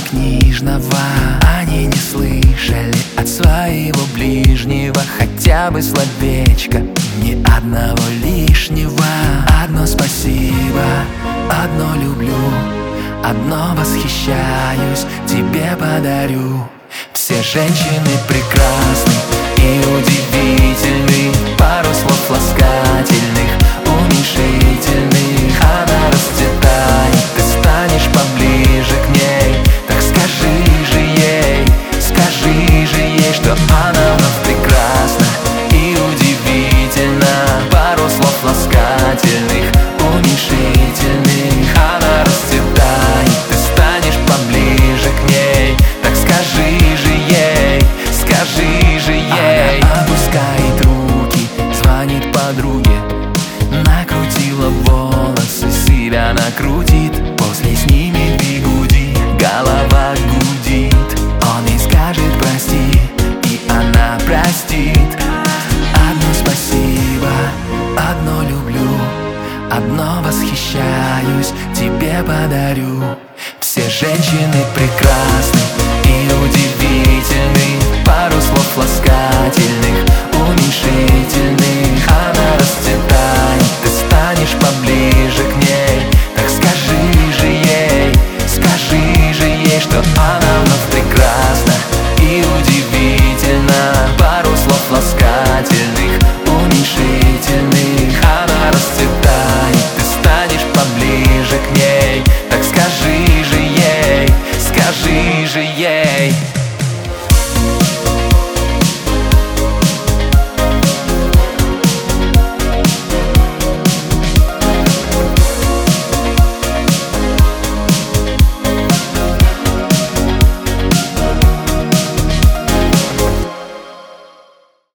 чернокнижного. Они не слышали от своего ближнего хотя бы словечко, ни одного лишнего. Одно спасибо, одно люблю, одно восхищаюсь, тебе подарю. Все женщины прекрасны и удивительны, пару слов ласкательных, уменьшительных. Она расцветает, ты станешь поближе к ней. Так скажи же ей, что она вновь прекрасна и удивительна. Пару слов ласкательных, уменьшительных. Она расцветает, ты станешь поближе к ней. Так скажи же ей, Она опускает руки, звонит подруге, накрутила волосы, себя накрутит, после снимет бигуди, голова гудит. Он ей скажет прости, и она простит. Одно спасибо, одно люблю, одно восхищаюсь, тебе подарю. Все женщины прекрасны и удивительны, пару слов ласкательных, уменьшительных. Она расцветает, ты станешь поближе к ней. Так скажи же ей, что она вновь прекрасна и удивительна. Пару слов ласкательных, уменьшительных. Она расцветает, ты станешь поближе к ней. Так скажи же ей,